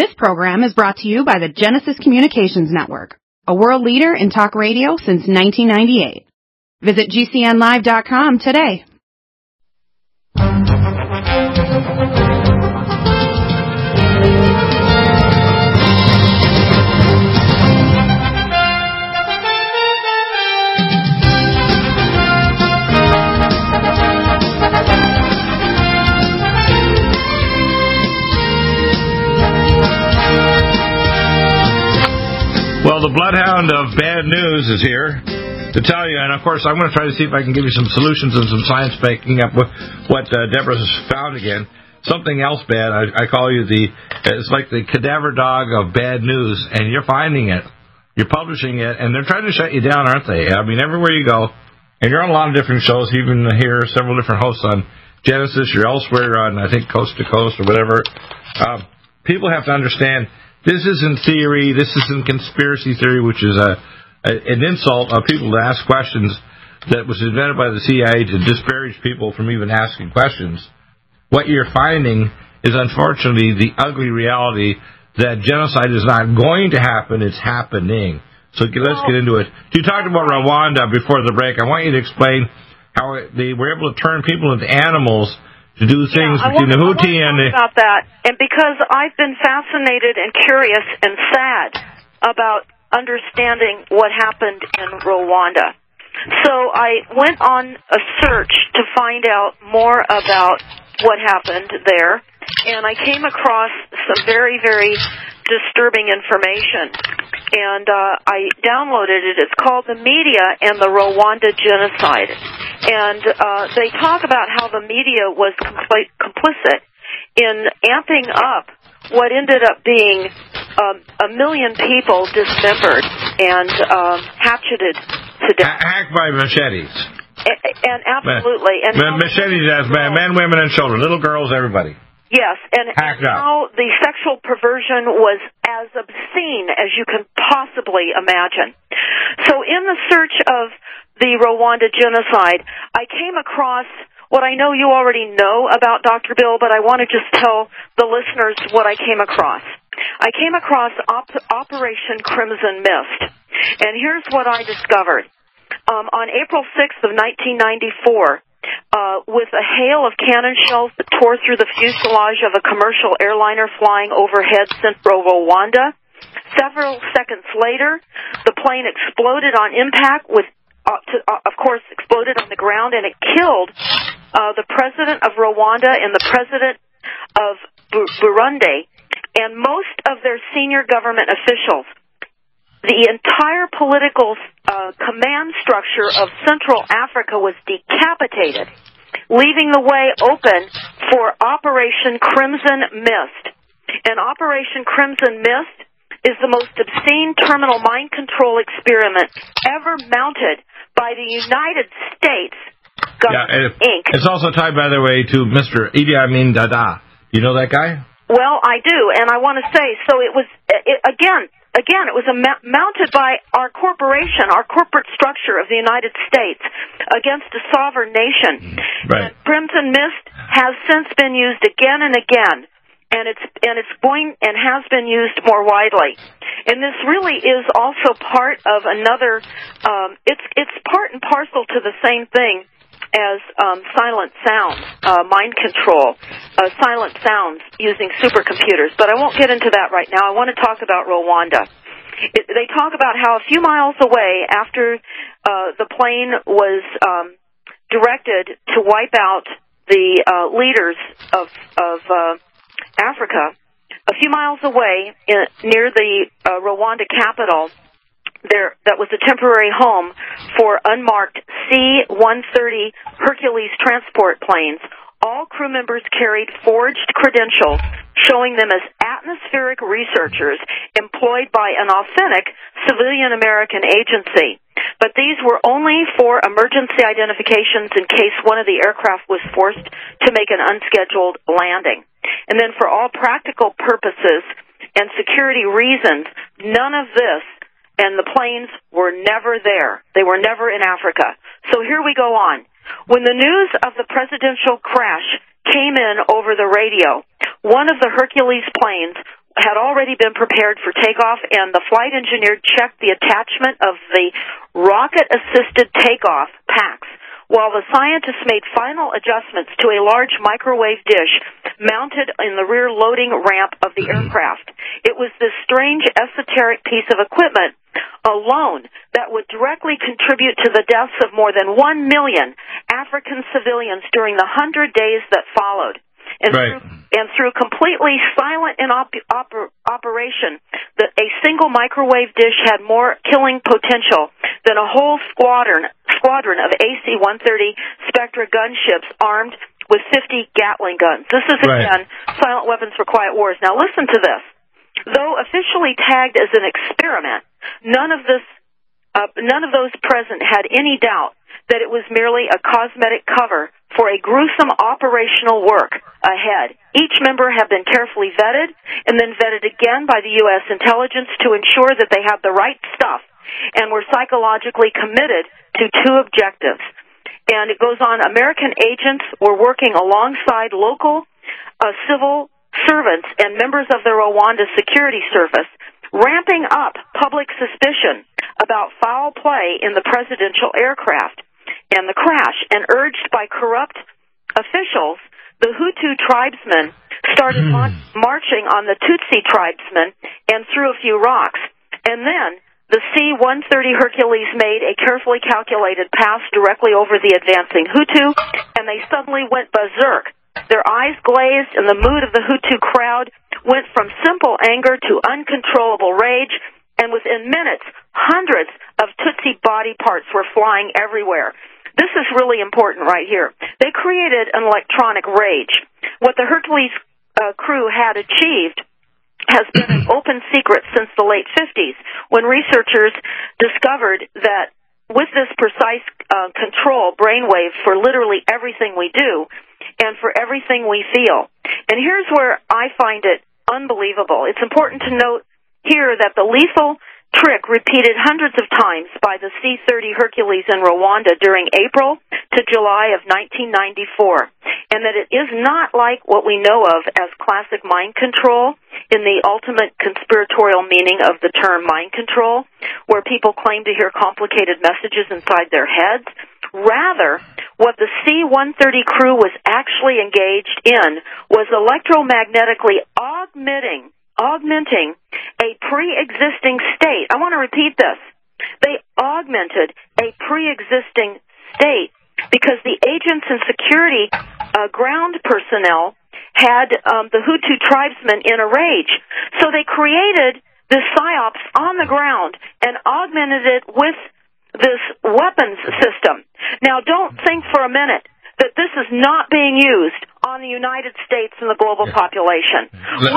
This program is brought to you by the Genesis Communications Network, a world leader in talk radio since 1998. Visit GCNlive.com today. Well, the bloodhound of bad news is here to tell you, and of course I'm going to try to see if I can give you some solutions and some science backing up with what Deborah's found again. Something else bad, I call you it's like the cadaver dog of bad news, and you're finding it, you're publishing it, and they're trying to shut you down, aren't they? I mean, everywhere you go, and you're on a lot of different shows, even here, several different hosts on Genesis, you're elsewhere on, I think, Coast to Coast or whatever. People have to understand, this isn't theory, this isn't conspiracy theory, which is an insult of people to ask questions that was invented by the CIA to disparage people from even asking questions. What you're finding is, unfortunately, the ugly reality that genocide is not going to happen, it's happening. So let's get into it. You talked about Rwanda before the break. I want you to explain how they were able to turn people into animals to do things between the Houthi and the... about that, and because I've been fascinated and curious and sad about understanding what happened in Rwanda. So I went on a search to find out more about what happened there, and I came across some very, very disturbing information, and I downloaded it. It's called The Media and the Rwanda Genocide, and they talk about how the media was complicit in amping up what ended up being 1 million people dismembered and hatcheted to death. Hacked by machetes. And absolutely. And machetes as men, women, and children, little girls, everybody. Yes, and how the sexual perversion was as obscene as you can possibly imagine. So in the search of the Rwanda genocide, I came across what I know you already know about Dr. Bill, but I want to just tell the listeners what I came across. I came across Operation Crimson Mist, and here's what I discovered. On April 6th of 1994, with a hail of cannon shells that tore through the fuselage of a commercial airliner flying overhead central Rwanda, several seconds later, the plane exploded on impact of course, exploded on the ground, and it killed the president of Rwanda and the president of Burundi and most of their senior government officials. The entire political command structure of Central Africa was decapitated, leaving the way open for Operation Crimson Mist. And Operation Crimson Mist is the most obscene terminal mind control experiment ever mounted by the United States government, Inc. It's also tied, by the way, to Mr. Idi Amin Dada. You know that guy? Well, I do, and I want to say, so it was, again, it was mounted by our corporation, our corporate structure of the United States against a sovereign nation. Right. And Crimson Mist has since been used again and again, and it's going and has been used more widely. And this really is also part of another. It's part and parcel to the same thing as silent sound, mind control, silent sounds using supercomputers. But I won't get into that right now. I want to talk about Rwanda. They talk about how a few miles away, after the plane was directed to wipe out the leaders of Africa, a few miles away, near the Rwanda capital, that was a temporary home for unmarked C-130 Hercules transport planes. All crew members carried forged credentials showing them as atmospheric researchers employed by an authentic civilian American agency. But these were only for emergency identifications in case one of the aircraft was forced to make an unscheduled landing. And then for all practical purposes and security reasons, none of this, and the planes were never there. They were never in Africa. So here we go on. When the news of the presidential crash came in over the radio, one of the Hercules planes had already been prepared for takeoff, and the flight engineer checked the attachment of the rocket-assisted takeoff packs, while the scientists made final adjustments to a large microwave dish mounted in the rear loading ramp of the aircraft. It was this strange, esoteric piece of equipment alone that would directly contribute to the deaths of more than 1 million African civilians during the 100 days that followed. And, through completely silent operation, a single microwave dish had more killing potential than a whole squadron of AC-130 Spectra gunships armed with 50 Gatling guns. This is, again, silent weapons for quiet wars. Now, listen to this. Though officially tagged as an experiment, none of those present had any doubt that it was merely a cosmetic cover for a gruesome operational work ahead. Each member had been carefully vetted and then vetted again by the U.S. intelligence to ensure that they had the right stuff and were psychologically committed to two objectives. And it goes on, American agents were working alongside local civil servants and members of the Rwanda Security Service, ramping up public suspicion about foul play in the presidential aircraft and the crash, and urged by corrupt officials, the Hutu tribesmen started marching on the Tutsi tribesmen and threw a few rocks. And then the C-130 Hercules made a carefully calculated pass directly over the advancing Hutu, and they suddenly went berserk. Their eyes glazed, and the mood of the Hutu crowd went from simple anger to uncontrollable rage, and within minutes, hundreds of Tutsi body parts were flying everywhere. This is really important right here. They created an electronic rage. What the Hercules crew had achieved has been an open secret since the late 50s, when researchers discovered that with this precise control brainwave for literally everything we do and for everything we feel. And here's where I find it unbelievable. It's important to note here that the lethal trick repeated hundreds of times by the C-30 Hercules in Rwanda during April to July of 1994, and that it is not like what we know of as classic mind control in the ultimate conspiratorial meaning of the term mind control, where people claim to hear complicated messages inside their heads. Rather, what the C-130 crew was actually engaged in was electromagnetically augmenting a pre-existing state. I want to repeat this. They augmented a pre-existing state because the agents and security ground personnel had the Hutu tribesmen in a rage. So they created this PSYOPs on the ground and augmented it with this weapons system. Now, don't think for a minute that this is not being used on the United States and the global population.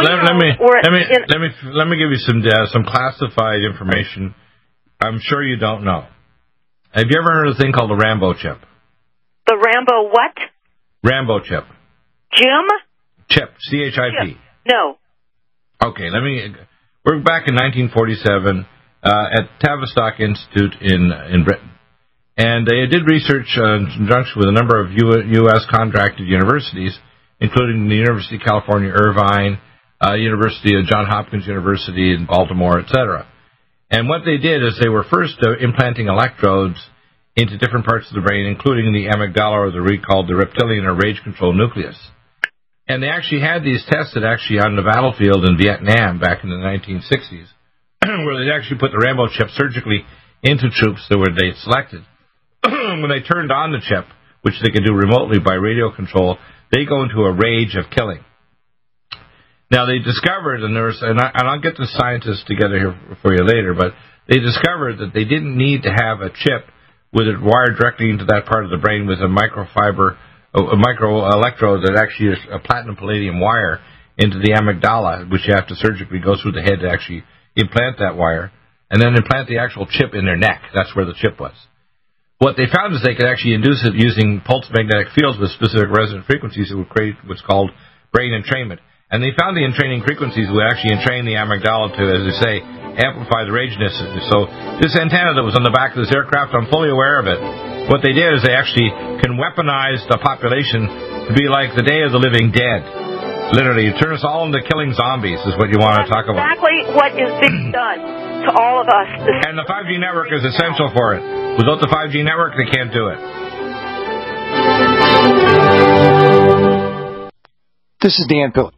Let me give you some classified information I'm sure you don't know. Have you ever heard of a thing called the Rambo chip? The Rambo what? Rambo chip. Jim? Chip, C-H-I-P. No. Okay, we're back in 1947 at Tavistock Institute in Britain. And they did research in conjunction with a number of U.S. contracted universities, including the University of California, Irvine, University of Johns Hopkins University in Baltimore, etc. And what they did is they were first implanting electrodes into different parts of the brain, including the amygdala, or the reptilian or rage control nucleus. And they actually had these tested on the battlefield in Vietnam back in the 1960s, where they actually put the Rambo chip surgically into troops that they selected. When they turned on the chip, which they could do remotely by radio control, they go into a rage of killing. Now, they discovered, and I'll get the scientists together here for you later, but they discovered that they didn't need to have a chip with it wired directly into that part of the brain with a microelectrode that actually is a platinum-palladium wire into the amygdala, which you have to surgically go through the head to actually implant that wire, and then implant the actual chip in their neck. That's where the chip was. What they found is they could actually induce it using pulse magnetic fields with specific resonant frequencies that would create what's called brain entrainment. And they found the entraining frequencies would actually entrain the amygdala to, as they say, amplify the rageness. So this antenna that was on the back of this aircraft, I'm fully aware of it. What they did is they actually can weaponize the population to be like the Day of the Living Dead. Literally, you turn us all into killing zombies is what you want to talk about. Exactly what is being done to all of us. And the 5G network is essential for it. Without the 5G network, they can't do it. This is Dan Pilla.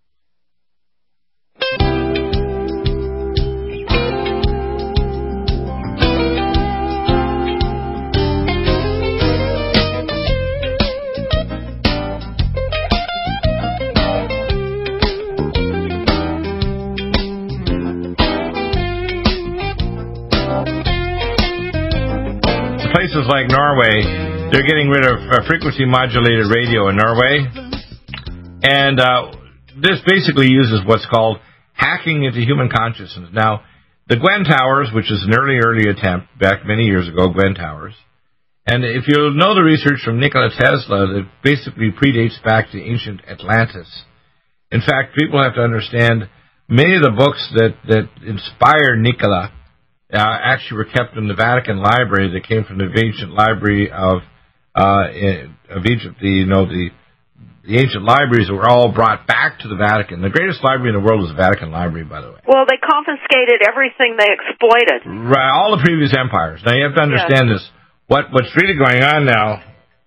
Places like Norway, they're getting rid of frequency modulated radio in Norway. And this basically uses what's called hacking into human consciousness. Now, the Gwen Towers, which is an early attempt back many years ago, Gwen Towers. And if you know the research from Nikola Tesla, that basically predates back to ancient Atlantis. In fact, people have to understand many of the books that inspired Nikola actually were kept in the Vatican Library that came from the ancient library of Egypt. The ancient libraries were all brought back to the Vatican. The greatest library in the world is the Vatican Library, by the way. Well, they confiscated everything they exploited. Right, all the previous empires. Now, you have to understand this. What's really going on now...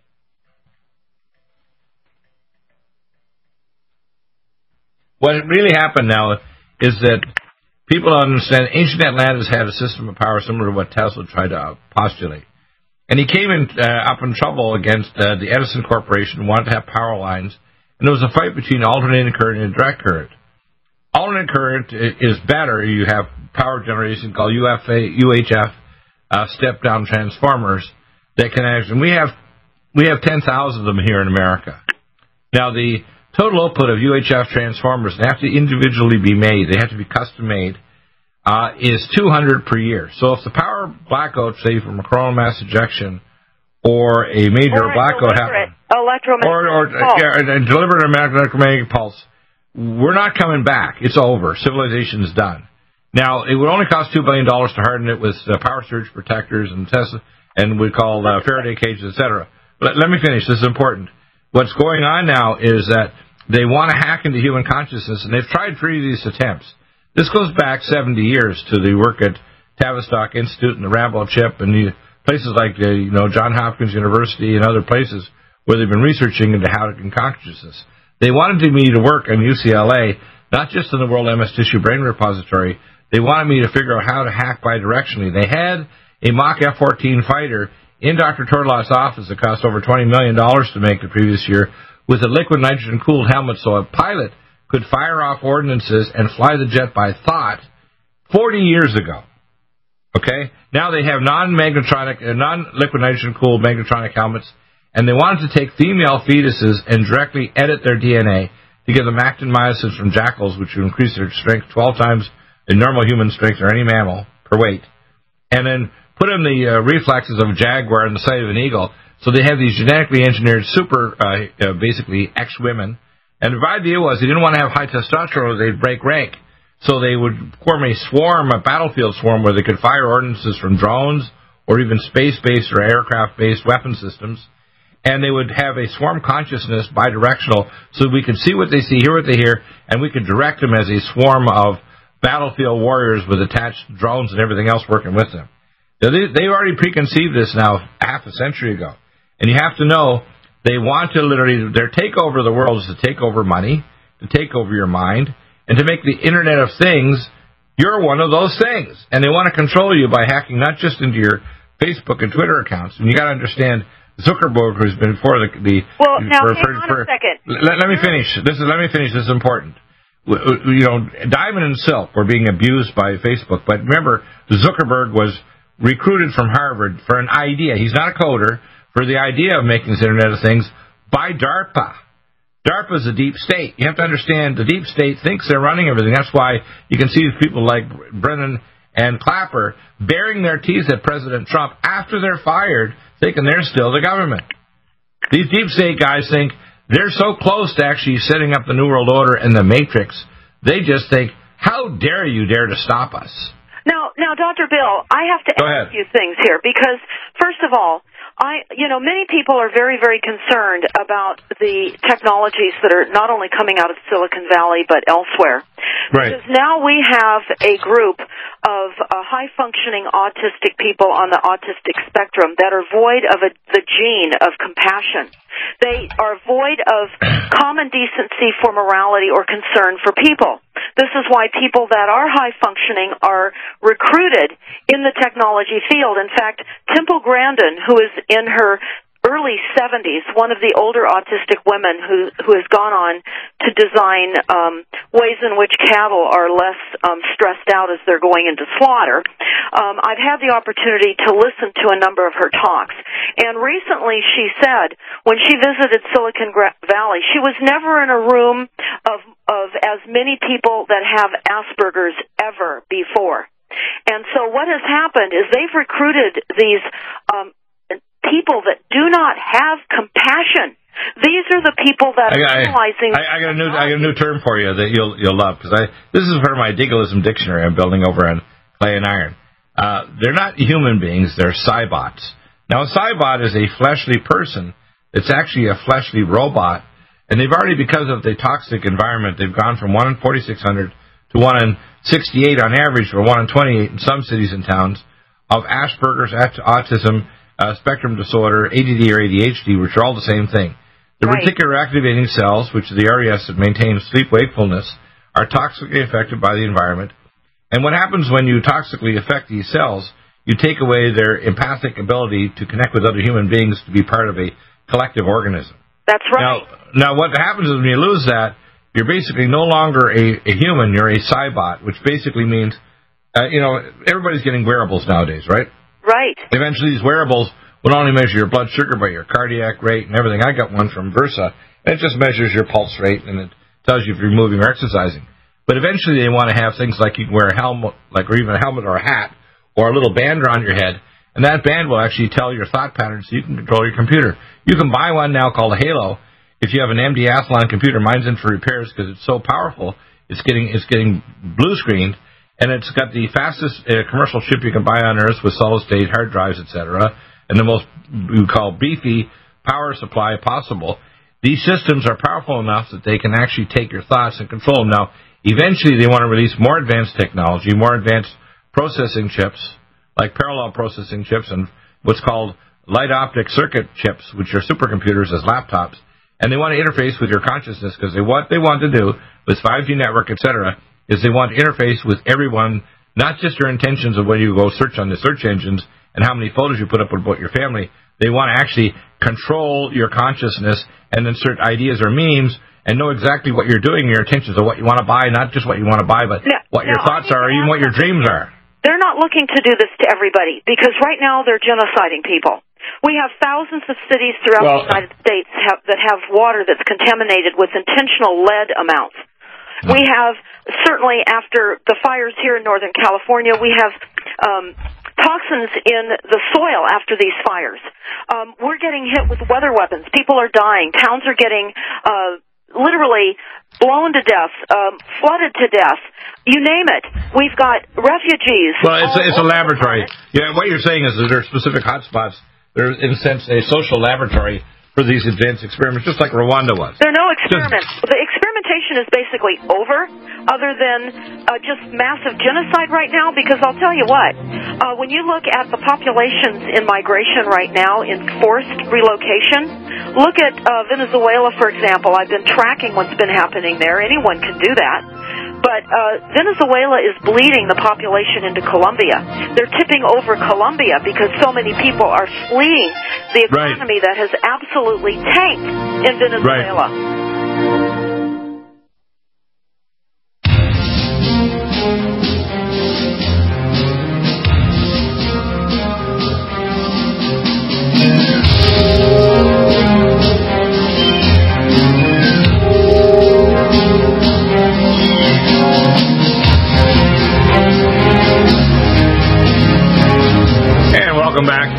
What really happened now is that people understand ancient Atlantis had a system of power similar to what Tesla tried to postulate. And he came up in trouble against the Edison Corporation, wanted to have power lines, and there was a fight between alternating current and direct current. Alternating current is better. You have power generation called UHF, step-down transformers that can actually... We have 10,000 of them here in America. Now, the total output of UHF transformers, they have to individually be made. They have to be custom-made. Is 200 per year. So if the power blackout, say from a coronal mass ejection or a major blackout happens, or deliberate electromagnetic pulse, we're not coming back. It's over. Civilization is done. Now, it would only cost $2 billion to harden it with power surge protectors and Tesla, and we call Faraday cages, etc. But let me finish. This is important. What's going on now is that they want to hack into human consciousness, and they've tried 3 of these attempts. This goes back 70 years to the work at Tavistock Institute and the Rambo chip and places like Johns Hopkins University and other places where they've been researching into hacking consciousness. They wanted me to work on UCLA, not just in the World MS Tissue Brain Repository. They wanted me to figure out how to hack bidirectionally. They had a mock F-14 fighter in Dr. Tortolot's office that cost over $20 million to make the previous year with a liquid nitrogen-cooled helmet so a pilot could fire off ordnances and fly the jet by thought 40 years ago. Okay? Now they have non-liquid nitrogen-cooled magnetronic helmets, and they wanted to take female fetuses and directly edit their DNA to give them actin myosin from jackals, which would increase their strength 12 times the normal human strength or any mammal per weight, and then put in the reflexes of a jaguar and the sight of an eagle. So they have these genetically engineered basically ex-women. And the idea was they didn't want to have high testosterone or they'd break rank. So they would form a battlefield swarm where they could fire ordnances from drones or even space-based or aircraft-based weapon systems. And they would have a swarm consciousness bidirectional so we could see what they see, hear what they hear, and we could direct them as a swarm of battlefield warriors with attached drones and everything else working with them. Now, they already preconceived this now half a century ago. And you have to know, they want to literally, their takeover of the world is to take over money, to take over your mind, and to make the Internet of Things, you're one of those things. And they want to control you by hacking not just into your Facebook and Twitter accounts. And you got to understand, Zuckerberg, who's been before the well, now hang on a second. Let me finish. This is important. Diamond and Silk were being abused by Facebook, but remember, Zuckerberg was recruited from Harvard for an idea. He's not a coder. For the idea of making this Internet of Things by DARPA. DARPA is the deep state. You have to understand the deep state thinks they're running everything. That's why you can see people like Brennan and Clapper baring their teeth at President Trump after they're fired, thinking they're still the government. These deep state guys think they're so close to actually setting up the New World Order and the Matrix, they just think, how dare you dare to stop us? Now, Dr. Bill, I have to ask you things here because, first of all, Many people are very, very concerned about the technologies that are not only coming out of Silicon Valley but elsewhere. Right. Because now we have a group of high-functioning autistic people on the autistic spectrum that are void of the gene of compassion. They are void of common decency for morality or concern for people. This is why people that are high-functioning are recruited in the technology field. In fact, Temple Grandin, who is in her early 70s, one of the older autistic women who has gone on to design ways in which cattle are less stressed out as they're going into slaughter. I've had the opportunity to listen to a number of her talks. And recently she said when she visited Silicon Valley, she was never in a room of as many people that have Asperger's ever before. And so what has happened is they've recruited these people that do not have compassion. These are the people that are utilizing. I got a new term for you that you'll love, because this is for my Deagleism dictionary I'm building over on Clay and Iron. They're not human beings; they're cybots. Now, a cybot is a fleshly person. It's actually a fleshly robot, and they've already, because of the toxic environment, they've gone from 1 in 4,600 to 1 in 68 on average, or 1 in 28 in some cities and towns, of Asperger's, autism, spectrum disorder, ADD or ADHD, which are all the same thing. The reticular activating cells, which are the areas that maintain sleep-wakefulness, are toxically affected by the environment. And what happens when you toxically affect these cells, you take away their empathic ability to connect with other human beings to be part of a collective organism. That's right. Now what happens is when you lose that, you're basically no longer a human, you're a cybot, which basically means, everybody's getting wearables nowadays, right? Right. Eventually, these wearables will only measure your blood sugar by your cardiac rate and everything. I got one from Versa, and it just measures your pulse rate, and it tells you if you're moving or exercising. But eventually, they want to have things like you can wear a helmet, or even a helmet or a hat, or a little band around your head, and that band will actually tell your thought patterns so you can control your computer. You can buy one now called a Halo. If you have an MD Athlon computer, mine's in for repairs because it's so powerful, it's getting blue screened. And it's got the fastest commercial chip you can buy on Earth with solid-state hard drives, etc., and the most, we call, beefy power supply possible. These systems are powerful enough that they can actually take your thoughts and control them. Now, eventually they want to release more advanced technology, more advanced processing chips, like parallel processing chips and what's called light optic circuit chips, which are supercomputers as laptops. And they want to interface with your consciousness because what they want to do with 5G network, etc., is they want to interface with everyone, not just your intentions of when you go search on the search engines and how many photos you put up about your family. They want to actually control your consciousness and insert ideas or memes and know exactly what you're doing, your intentions of what you want to buy, not just what you want to buy, but what your thoughts are, or even what your dreams are. They're not looking to do this to everybody, because right now they're genociding people. We have thousands of cities throughout the United States that have water that's contaminated with intentional lead amounts. We have, certainly after the fires here in Northern California, we have toxins in the soil after these fires. We're getting hit with weather weapons. People are dying. Towns are getting literally blown to death, flooded to death. You name it. We've got refugees. Well, it's a laboratory. Yeah, what you're saying is that there are specific hotspots. There's, in a sense, a social laboratory for these advanced experiments, just like Rwanda was. There are no experiments. The experimentation is basically over, other than just massive genocide right now, because I'll tell you what, when you look at the populations in migration right now, in forced relocation, look at Venezuela, for example. I've been tracking what's been happening there. Anyone can do that. But Venezuela is bleeding the population into Colombia. They're tipping over Colombia because so many people are fleeing the economy that has absolutely tanked in Venezuela. Welcome back.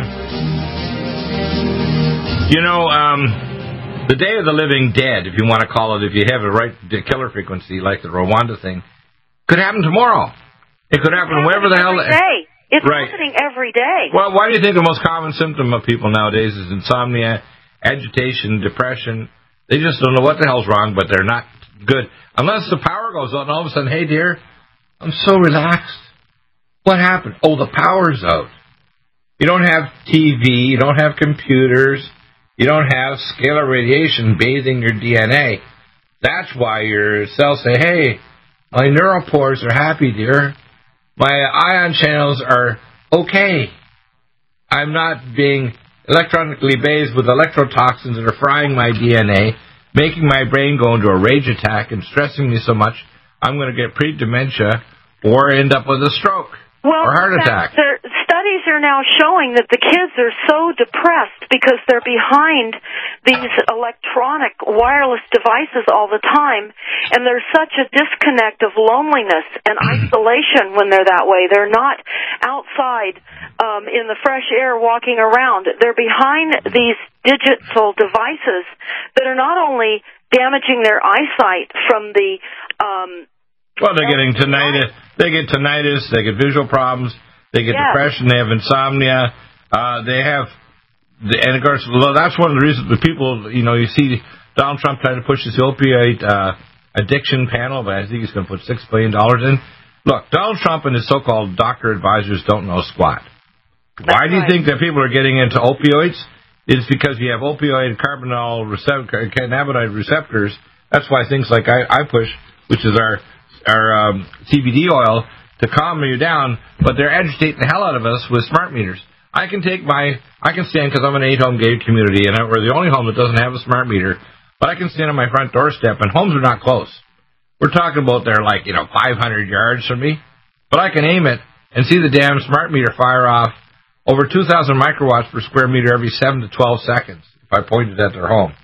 The Day of the Living Dead, if you want to call it, if you have the right killer frequency, like the Rwanda thing, could happen tomorrow. It could happen wherever the hell. It's happening every day. Well, why do you think the most common symptom of people nowadays is insomnia, agitation, depression? They just don't know what the hell's wrong, but they're not good. Unless the power goes out and all of a sudden, hey, dear, I'm so relaxed. What happened? Oh, the power's out. You don't have TV. You don't have computers. You don't have scalar radiation bathing your DNA. That's why your cells say, hey, my neuropores are happy, dear. My ion channels are okay. I'm not being electronically bathed with electrotoxins that are frying my DNA, making my brain go into a rage attack and stressing me so much I'm going to get pre-dementia or end up with a stroke or heart attack. Studies are now showing that the kids are so depressed because they're behind these electronic wireless devices all the time, and there's such a disconnect of loneliness and isolation when they're that way. They're not outside in the fresh air walking around. They're behind these digital devices that are not only damaging their eyesight from the well, they're getting tinnitus. They get tinnitus. They get visual problems. They get depression. They have insomnia. They have, and of course, well, that's one of the reasons the people, you see Donald Trump trying to push this opioid addiction panel, but I think he's going to put $6 billion in. Look, Donald Trump and his so-called doctor advisors don't know squat. Why do you think that people are getting into opioids? It's because you have opioid cannabinoid receptors. That's why things like I push, which is our CBD oil, to calm you down, but they're agitating the hell out of us with smart meters. I can stand, because I'm an 8-home gated community, and we're the only home that doesn't have a smart meter, but I can stand on my front doorstep, and homes are not close. We're talking about they're 500 yards from me, but I can aim it and see the damn smart meter fire off over 2,000 microwatts per square meter every 7 to 12 seconds if I pointed at their home.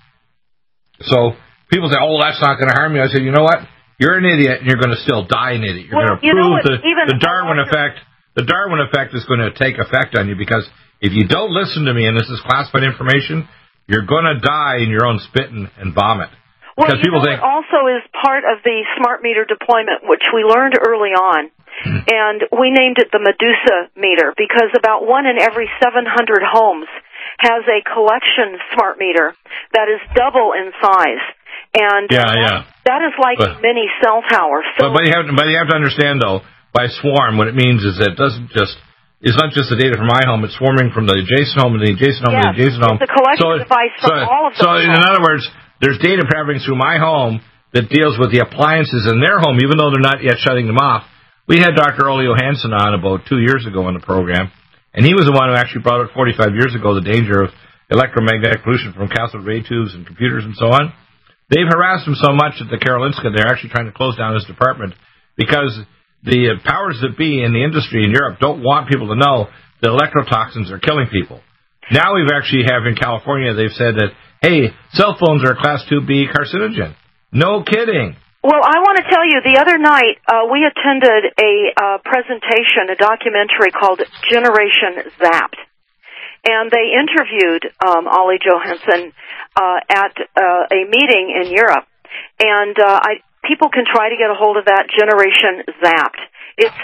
So people say, oh, that's not going to harm you. I said, you know what? You're an idiot, and you're going to still die an idiot. You're going to prove the Darwin effect. The Darwin effect is going to take effect on you, because if you don't listen to me, and this is classified information, you're going to die in your own spit and vomit. Well, it also is part of the smart meter deployment, which we learned early on, and we named it the Medusa meter, because about 1 in every 700 homes has a collection smart meter that is double in size. And that is like a mini cell tower. So but you have to understand, though, by swarm, what it means is that it's not just the data from my home, it's swarming from the adjacent home and the adjacent home and the adjacent home. It's a collection device from all of them. So in other words, there's data traveling through my home that deals with the appliances in their home, even though they're not yet shutting them off. We had Dr. Ole Johansson on about 2 years ago on the program, and he was the one who actually brought up 45 years ago the danger of electromagnetic pollution from cathode ray tubes and computers and so on. They've harassed him so much at the Karolinska, they're actually trying to close down his department, because the powers that be in the industry in Europe don't want people to know that electrotoxins are killing people. Now we've actually have in California, they've said that, hey, cell phones are a class 2B carcinogen. No kidding. Well, I want to tell you, the other night we attended a presentation, a documentary called Generation Zapped. And they interviewed Ole Johansson at a meeting in Europe. And people can try to get a hold of that, Generation Zapped. It's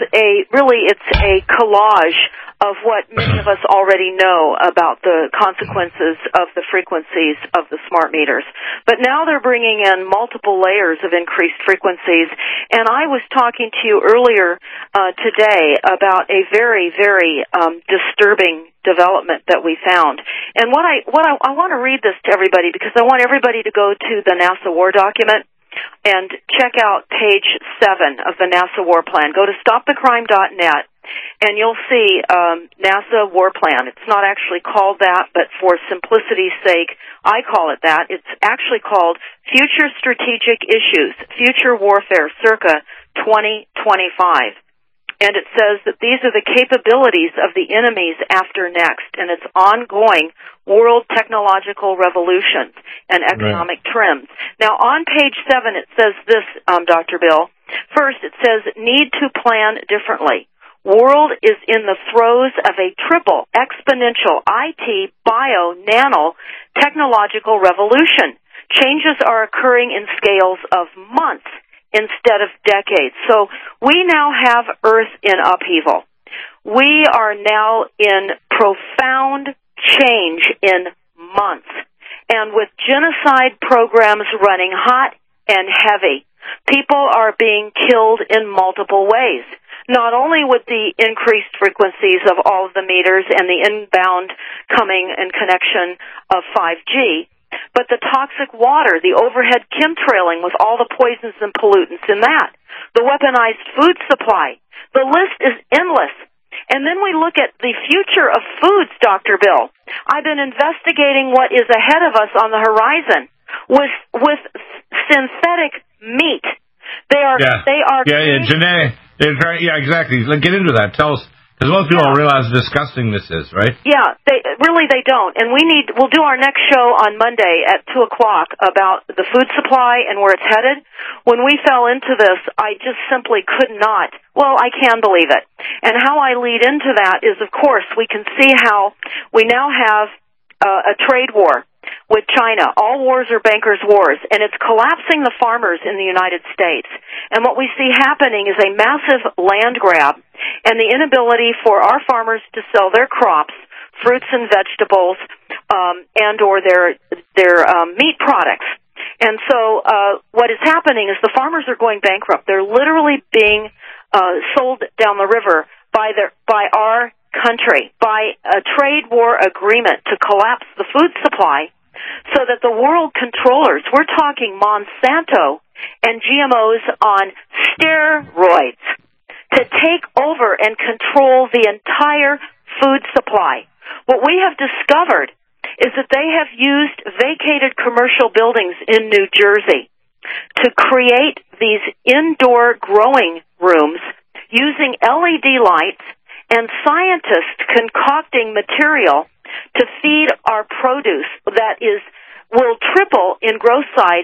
a collage of what many of us already know about the consequences of the frequencies of the smart meters. But now they're bringing in multiple layers of increased frequencies. And I was talking to you earlier today about a very, very disturbing development that we found. And I want to read this to everybody, because I want everybody to go to the NASA War document and check out page 7 of the NASA War Plan. Go to stopthecrime.net, and you'll see NASA War Plan. It's not actually called that, but for simplicity's sake, I call it that. It's actually called Future Strategic Issues, Future Warfare Circa 2025. And it says that these are the capabilities of the enemies after next, and it's ongoing world technological revolutions and economic trends. Now, on page 7, it says this, Dr. Bill. First, it says, need to plan differently. World is in the throes of a triple exponential IT, bio, nano technological revolution. Changes are occurring in scales of months instead of decades. So we now have Earth in upheaval. We are now in profound change in months. And with genocide programs running hot and heavy, people are being killed in multiple ways. Not only with the increased frequencies of all of the meters and the inbound coming and connection of 5G, but the toxic water, the overhead chemtrailing with all the poisons and pollutants in that, the weaponized food supply. The list is endless. And then we look at the future of foods, Dr. Bill. I've been investigating what is ahead of us on the horizon with synthetic meat. They are. Janae. Yeah, exactly. Get into that. Tell us, because most people don't realize how disgusting this is, right? Yeah, they don't. And we'll do our next show on Monday at 2:00 about the food supply and where it's headed. When we fell into this, I just simply could not. Well, I can believe it. And how I lead into that is, of course, we can see how we now have a trade war with China. All wars are bankers' wars, and it's collapsing the farmers in the United States. And what we see happening is a massive land grab and the inability for our farmers to sell their crops, fruits and vegetables, and or their meat products. And so what is happening is the farmers are going bankrupt. They're literally being sold down the river by our country, by a trade war agreement to collapse the food supply so that the world controllers, we're talking Monsanto and GMOs on steroids, to take over and control the entire food supply. What we have discovered is that they have used vacated commercial buildings in New Jersey to create these indoor growing rooms using LED lights and scientists concocting material to feed our produce that will triple in growth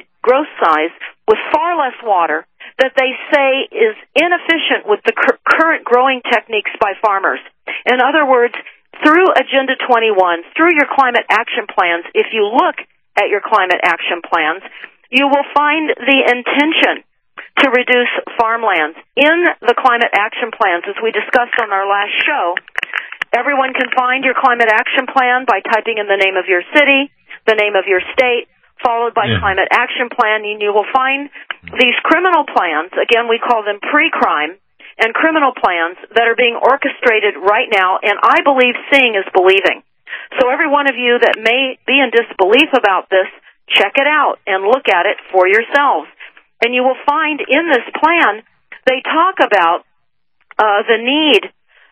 size with far less water, that they say is inefficient with the current growing techniques by farmers. In other words, through Agenda 21, through your climate action plans, if you look at your climate action plans, you will find the intention to reduce farmlands. In the climate action plans, as we discussed on our last show, everyone can find your climate action plan by typing in the name of your city, the name of your state, followed by climate action plan, and you will find these criminal plans. Again, we call them pre-crime and criminal plans that are being orchestrated right now, and I believe seeing is believing. So every one of you that may be in disbelief about this, check it out and look at it for yourselves. And you will find in this plan, they talk about the need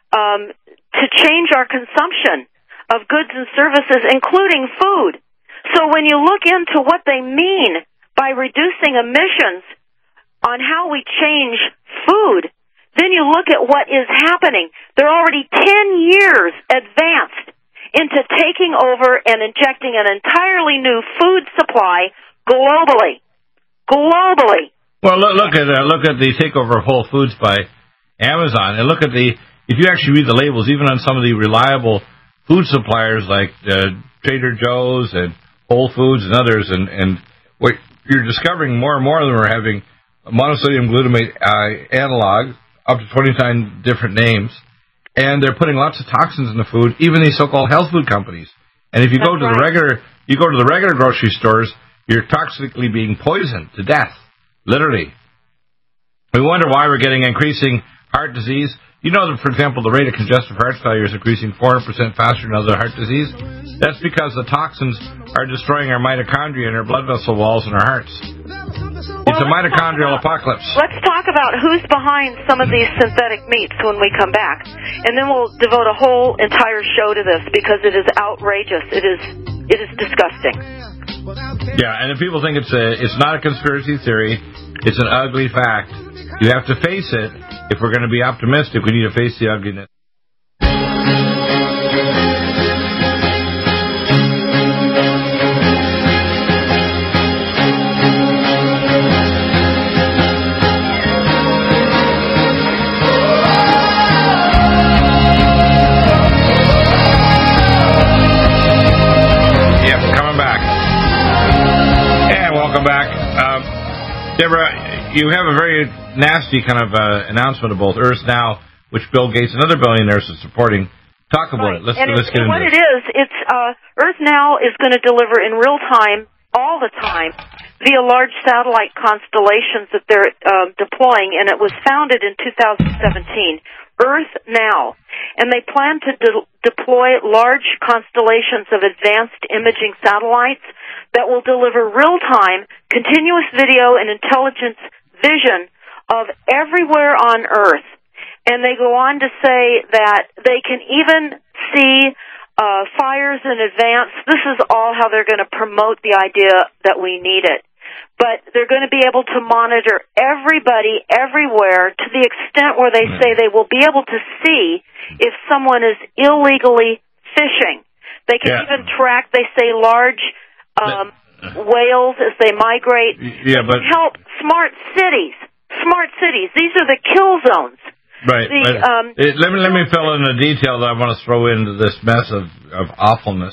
to change our consumption of goods and services, including food. So when you look into what they mean by reducing emissions on how we change food, then you look at what is happening. They're already 10 years advanced into taking over and injecting an entirely new food supply globally. Well, look at the takeover of Whole Foods by Amazon, and look at if you actually read the labels, even on some of the reliable food suppliers like Trader Joe's and Whole Foods and others, and what you're discovering more and more of them are having monosodium glutamate analogs, up to 29 different names, and they're putting lots of toxins in the food, even these so-called health food companies. And if you go to the regular grocery stores, you're toxically being poisoned to death, literally. We wonder why we're getting increasing heart disease. You know that, for example, the rate of congestive heart failure is increasing 400% faster than other heart disease. That's because the toxins are destroying our mitochondria and our blood vessel walls in our hearts. It's a mitochondrial apocalypse. Let's talk about who's behind some of these synthetic meats when we come back. And then we'll devote a whole entire show to this because it is outrageous. It is disgusting. Yeah, and if people think it's not a conspiracy theory, it's an ugly fact. You have to face it. If we're going to be optimistic, we need to face the ugliness. Deborah, you have a very nasty kind of announcement of both Earth Now which Bill Gates and other billionaires are supporting. Talk about it. Let's get into it. What it is, it's Earth Now is going to deliver in real time, all the time, via large satellite constellations that they're deploying, and it was founded in 2017. Earth Now. And they plan to deploy large constellations of advanced imaging satellites that will deliver real-time, continuous video and intelligence vision of everywhere on Earth. And they go on to say that they can even see fires in advance. This is all how they're going to promote the idea that we need it. But they're going to be able to monitor everybody everywhere to the extent where they say they will be able to see if someone is illegally fishing. They can even track, they say, large whales as they migrate. Yeah, but help smart cities. Smart cities. These are the kill zones. Right. Let me fill in the detail that I want to throw into this mess of awfulness.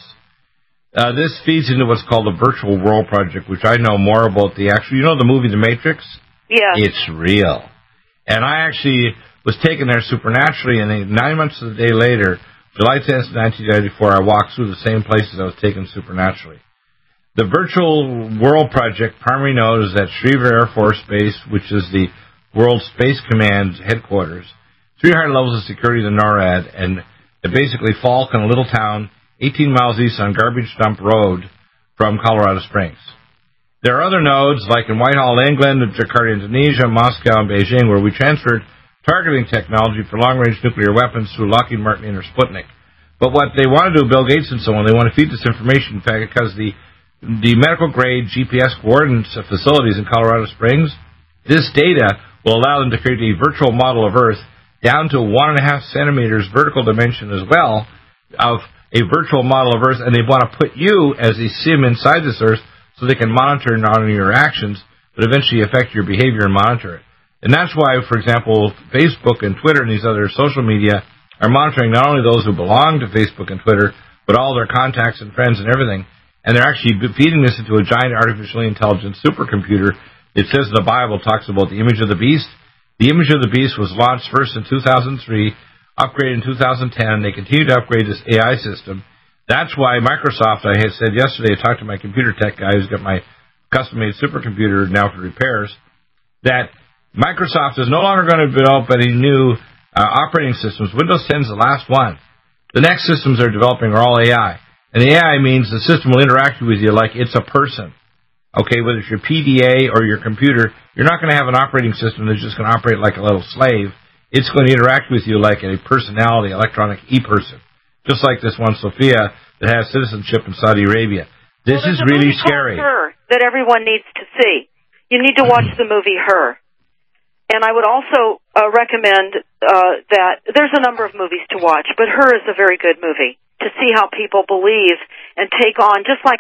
This feeds into what's called the Virtual World Project, which I know more about the actual... You know the movie The Matrix? Yeah. It's real. And I actually was taken there supernaturally, and 9 months of the day later, July 10th, 1994, I walked through the same places I was taken supernaturally. The Virtual World Project, primarily known as at Schriever Air Force Base, which is the World Space Command headquarters, 3 higher levels of security than NORAD, and basically Falk in a little town 18 miles east on Garbage Dump Road from Colorado Springs. There are other nodes, like in Whitehall, England, Jakarta, Indonesia, Moscow, and Beijing, where we transferred targeting technology for long-range nuclear weapons through Lockheed Martin or Sputnik. But what they want to do, Bill Gates and so on, they want to feed this information, in fact, because the medical-grade GPS coordinates facilities in Colorado Springs, this data will allow them to create a virtual model of Earth down to 1.5 centimeters vertical dimension as well of a virtual model of Earth, and they want to put you as a sim inside this Earth so they can monitor not only your actions, but eventually affect your behavior and monitor it. And that's why, for example, Facebook and Twitter and these other social media are monitoring not only those who belong to Facebook and Twitter, but all their contacts and friends and everything. And they're actually feeding this into a giant artificially intelligent supercomputer. It says the Bible talks about the image of the beast. The image of the beast was launched first in 2003, upgraded in 2010, and they continue to upgrade this AI system. That's why Microsoft, I had said yesterday, I talked to my computer tech guy who's got my custom-made supercomputer now for repairs, that Microsoft is no longer going to develop any new operating systems. Windows 10 is the last one. The next systems they're developing are all AI. And the AI means the system will interact with you like it's a person. Okay, whether it's your PDA or your computer, you're not going to have an operating system that's just going to operate like a little slave. It's going to interact with you like a personality, electronic e-person. Just like this one, Sophia, that has citizenship in Saudi Arabia. This is really scary. Her that everyone needs to see. You need to watch the movie Her. And I would also recommend that there's a number of movies to watch, but Her is a very good movie to see how people believe and take on, just like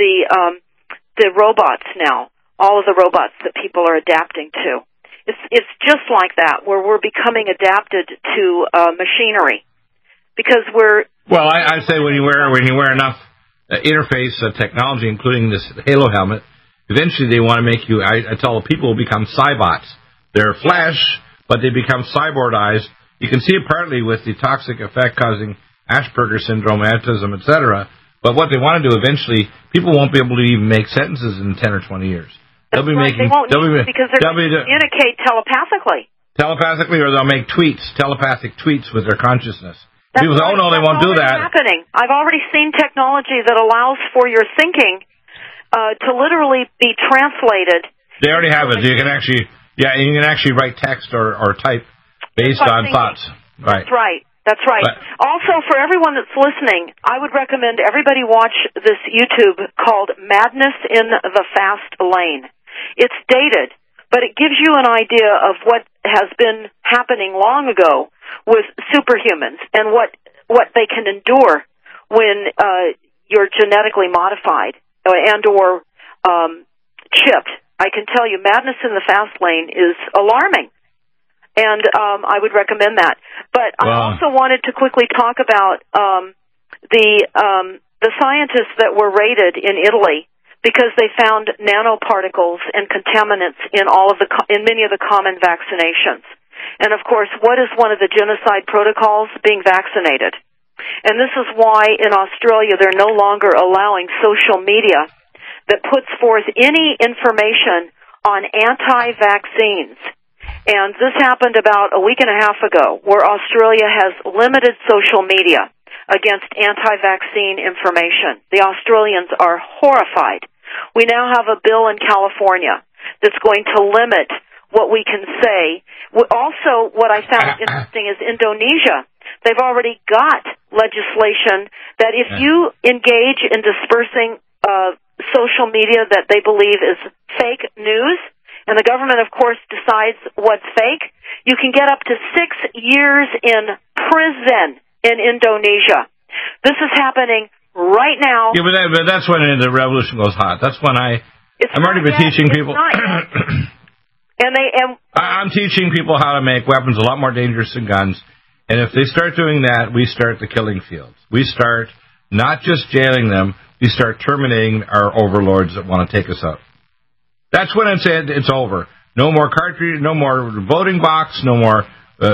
the robots now, all of the robots that people are adapting to. It's just like that, where we're becoming adapted to machinery, because we're... Well, I say when you wear enough interface technology, including this Halo helmet, eventually they want to make you... I tell people will become cybots. They're flesh, but they become cyborgized. You can see it partly with the toxic effect causing Asperger's syndrome, autism, etc. But what they want to do eventually, people won't be able to even make sentences in 10 or 20 years. They won't need to, because they're going to communicate telepathically. Telepathically, or they'll make telepathic tweets with their consciousness. People say, oh, no, they won't do that. That's happening. I've already seen technology that allows for your thinking to literally be translated. They already have it. You can actually write text or type based on thoughts. Right. That's right. But also, for everyone that's listening, I would recommend everybody watch this YouTube called Madness in the Fast Lane. It's dated, but it gives you an idea of what has been happening long ago with superhumans and what they can endure when you're genetically modified and or chipped. I can tell you, Madness in the Fast Lane is alarming, and I would recommend that. But I also wanted to quickly talk about the scientists that were raided in Italy, because they found nanoparticles and contaminants in many of the common vaccinations. And, of course, what is one of the genocide protocols? Being vaccinated. And this is why in Australia they're no longer allowing social media that puts forth any information on anti-vaccines. And this happened about a week and a half ago, where Australia has limited social media against anti-vaccine information. The Australians are horrified. We now have a bill in California that's going to limit what we can say. Also, what I found interesting is Indonesia. They've already got legislation that if you engage in dispersing social media that they believe is fake news, and the government, of course, decides what's fake, you can get up to 6 years in prison in Indonesia. This is happening right now. Yeah, but that's when the revolution goes hot. That's when I'm already been teaching people. I'm teaching people how to make weapons a lot more dangerous than guns. And if they start doing that, we start the killing fields. We start not just jailing them, we start terminating our overlords that want to take us out. That's when it's over. No more cartridge, no more voting box, no more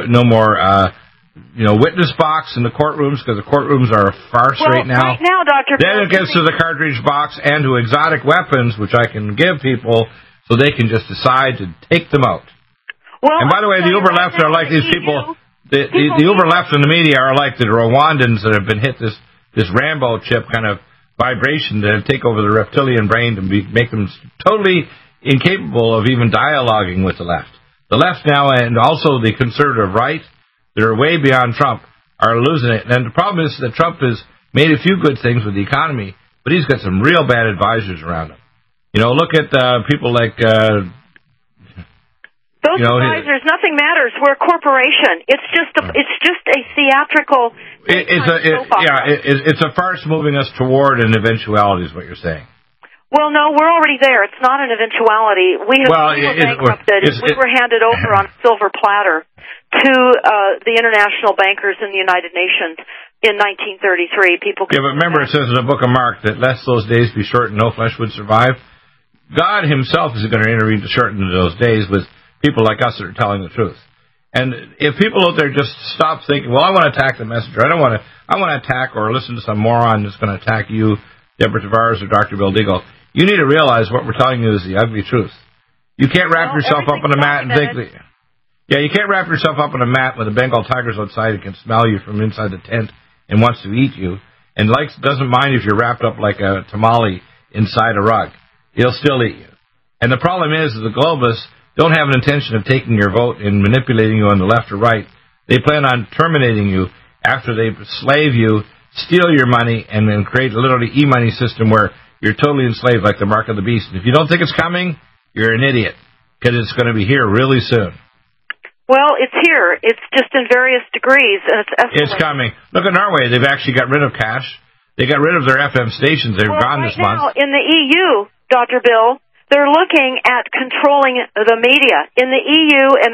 witness box in the courtrooms, because the courtrooms are a farce right now. Right now, Dr. Then it gets to the cartridge box and to exotic weapons, which I can give people so they can just decide to take them out. Well, and by the way, the uber left are like these people. The uber left in the media are like the Rwandans that have been hit this Rambo chip kind of vibration that take over the reptilian brain to make them totally incapable of even dialoguing with the left. The left now, and also the conservative right, they're way beyond Trump, are losing it. And the problem is that Trump has made a few good things with the economy, but he's got some real bad advisors around him. Look at people like... Those advisors, nothing matters. We're a corporation. It's just a theatrical... It's a farce moving us toward an eventuality is what you're saying. Well, no, we're already there. It's not an eventuality. We were bankrupted. We were handed over on a silver platter to the international bankers in the United Nations in 1933. But remember, it says in the book of Mark that lest those days be shortened, no flesh would survive. God himself is going to intervene to shorten those days with people like us that are telling the truth. And if people out there just stop thinking, well, I want to attack the messenger. I want to attack or listen to some moron that's going to attack you, Deborah Tavares or Dr. Bill Deagle. You need to realize what we're telling you is the ugly truth. You can't wrap yourself up in a mat and think that... Yeah, you can't wrap yourself up in a mat with the Bengal tigers outside and can smell you from inside the tent and wants to eat you, and doesn't mind if you're wrapped up like a tamale inside a rug. He'll still eat you. And the problem is that the globalists don't have an intention of taking your vote and manipulating you on the left or right. They plan on terminating you after they slave you, steal your money, and then create a literally e-money system where you're totally enslaved like the mark of the beast. And if you don't think it's coming, you're an idiot, because it's going to be here really soon. Well, it's here. It's just in various degrees, and it's escalating. It's coming. Look at Norway. They've actually got rid of cash. They got rid of their FM stations. They're gone this month. Right now, in the EU, Dr. Bill, they're looking at controlling the media in the EU, and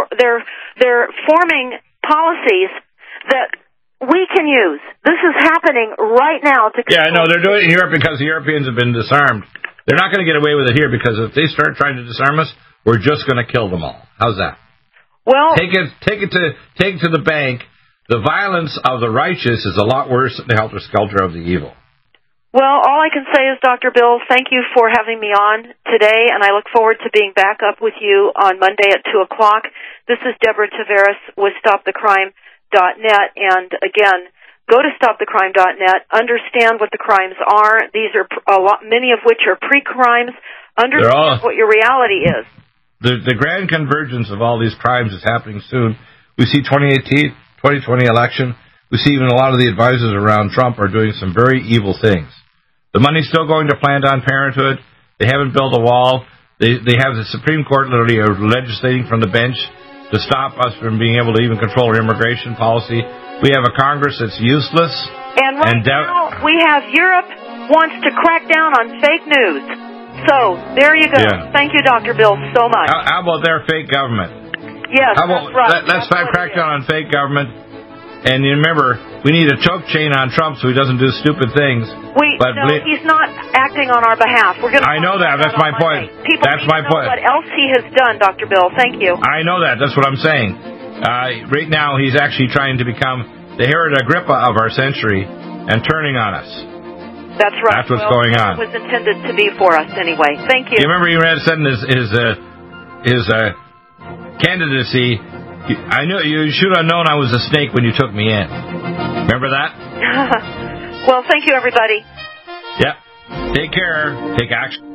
they're forming policies that we can use. This is happening right now. I know. They're doing it in Europe because the Europeans have been disarmed. They're not going to get away with it here because if they start trying to disarm us, we're just going to kill them all. How's that? Well, take it to the bank. The violence of the righteous is a lot worse than the helter-skelter of the evil. Well, all I can say is, Dr. Bill, thank you for having me on today, and I look forward to being back up with you on Monday at 2 o'clock. This is Deborah Tavares with StopTheCrime.net, and again, go to StopTheCrime.net, understand what the crimes are. These are many of which are pre-crimes. Understand what your reality is. The grand convergence of all these crimes is happening soon. We see 2020 election. We see even a lot of the advisors around Trump are doing some very evil things. The money's still going to Planned Parenthood. They haven't built a wall. They have the Supreme Court literally legislating from the bench to stop us from being able to even control our immigration policy. We have a Congress that's useless. And now we have Europe wants to crack down on fake news. So, there you go. Yeah. Thank you, Dr. Bill, so much. How about their fake government? Yes, that's right. Let's crack down on fake government. And you remember, we need a choke chain on Trump so he doesn't do stupid things. He's not acting on our behalf. We're going to. I know that. That's my point. That's my point. What else he has done, Dr. Bill? Thank you. I know that. That's what I'm saying. Right now, he's actually trying to become the Herod Agrippa of our century and turning on us. That's right. That's what's going on. It was intended to be for us anyway. Thank you. You remember he said in his candidacy, I knew you should have known I was a snake when you took me in. Remember that? Well, thank you, everybody. Yep. Take care. Take action.